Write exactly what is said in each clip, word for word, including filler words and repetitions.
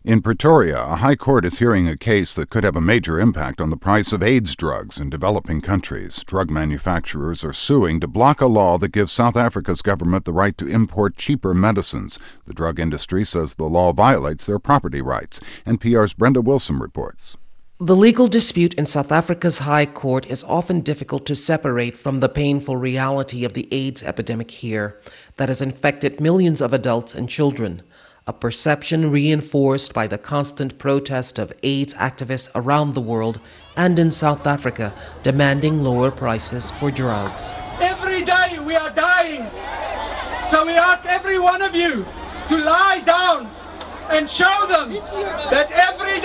In Pretoria, a high court is hearing a case that could have a major impact on the price of AIDS drugs in developing countries. Drug manufacturers are suing to block a law that gives South Africa's government the right to import cheaper medicines. The drug industry says the law violates their property rights. N P R's Brenda Wilson reports. The legal dispute in South Africa's High Court is often difficult to separate from the painful reality of the AIDS epidemic here that has infected millions of adults and children. A perception reinforced by the constant protest of AIDS activists around the world and in South Africa demanding lower prices for drugs. Every day we are dying. So we ask every one of you to lie down and show them that every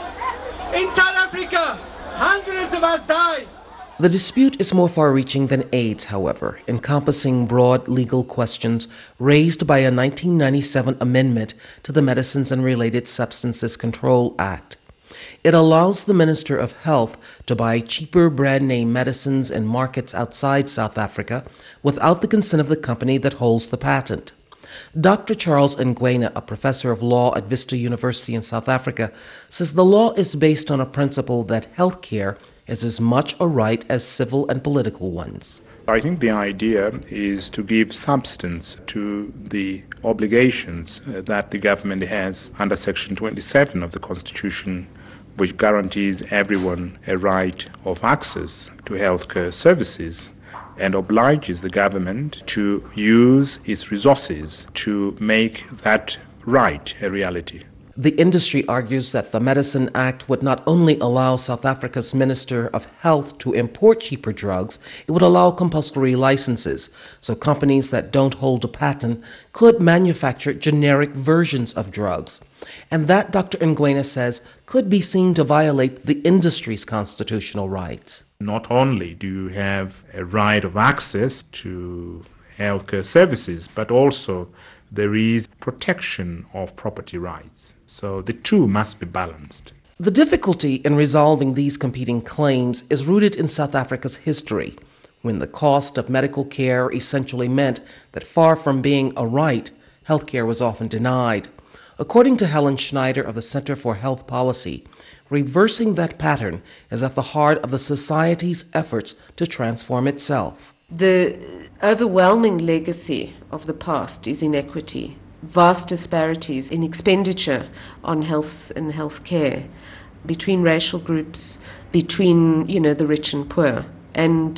day in South Africa, hundreds of us die. The dispute is more far-reaching than AIDS, however, encompassing broad legal questions raised by a nineteen ninety-seven amendment to the Medicines and Related Substances Control Act. It allows the Minister of Health to buy cheaper brand-name medicines in markets outside South Africa without the consent of the company that holds the patent. Doctor Charles Ngwenya, a professor of law at Vista University in South Africa, says the law is based on a principle that health care is as much a right as civil and political ones. I think the idea is to give substance to the obligations that the government has under Section twenty-seven of the Constitution, which guarantees everyone a right of access to healthcare services and obliges the government to use its resources to make that right a reality. The industry argues that the Medicine Act would not only allow South Africa's Minister of Health to import cheaper drugs, it would allow compulsory licenses, so companies that don't hold a patent could manufacture generic versions of drugs. And that, Doctor Ngwenya says, could be seen to violate the industry's constitutional rights. Not only do you have a right of access to healthcare services, but also there is protection of property rights. So the two must be balanced. The difficulty in resolving these competing claims is rooted in South Africa's history, when the cost of medical care essentially meant that far from being a right, healthcare was often denied. According to Helen Schneider of the Center for Health Policy, reversing that pattern is at the heart of the society's efforts to transform itself. The overwhelming legacy of the past is inequity, vast disparities in expenditure on health and health care between racial groups, between, you know, the rich and poor. And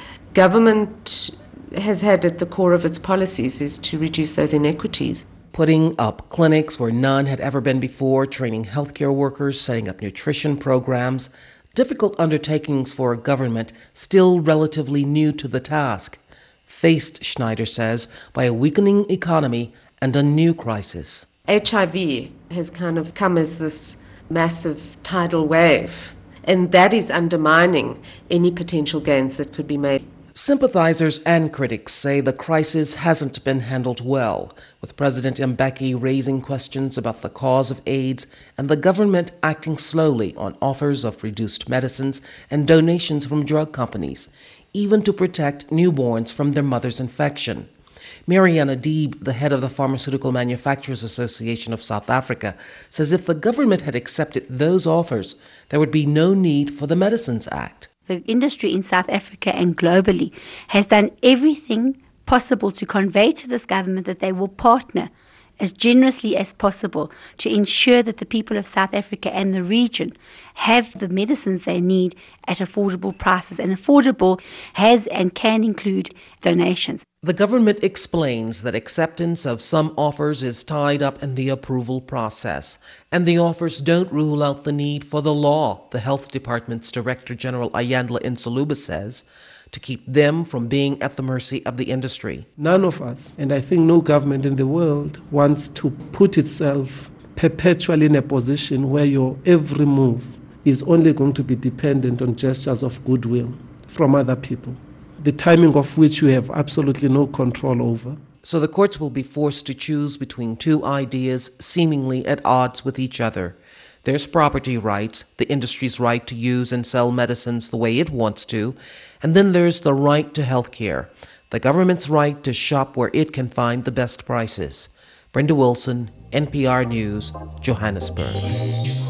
government has had at the core of its policies is to reduce those inequities. Putting up clinics where none had ever been before, training healthcare workers, setting up nutrition programs, difficult undertakings for a government still relatively new to the task, faced, Schneider says, by a weakening economy and a new crisis. H I V has kind of come as this massive tidal wave, and that is undermining any potential gains that could be made. Sympathizers and critics say the crisis hasn't been handled well, with President Mbeki raising questions about the cause of AIDS and the government acting slowly on offers of reduced medicines and donations from drug companies, even to protect newborns from their mother's infection. Mariana Deeb, the head of the Pharmaceutical Manufacturers Association of South Africa, says if the government had accepted those offers, there would be no need for the Medicines Act. The industry in South Africa and globally has done everything possible to convey to this government that they will partner as generously as possible to ensure that the people of South Africa and the region have the medicines they need at affordable prices. And affordable has and can include donations. The government explains that acceptance of some offers is tied up in the approval process, and the offers don't rule out the need for the law, the Health Department's Director General Ayandla Nsoluba says, to keep them from being at the mercy of the industry. None of us, and I think no government in the world, wants to put itself perpetually in a position where your every move is only going to be dependent on gestures of goodwill from other people, the timing of which you have absolutely no control over. So the courts will be forced to choose between two ideas seemingly at odds with each other. There's property rights, the industry's right to use and sell medicines the way it wants to, and then there's the right to health care, the government's right to shop where it can find the best prices. Brenda Wilson, N P R News, Johannesburg.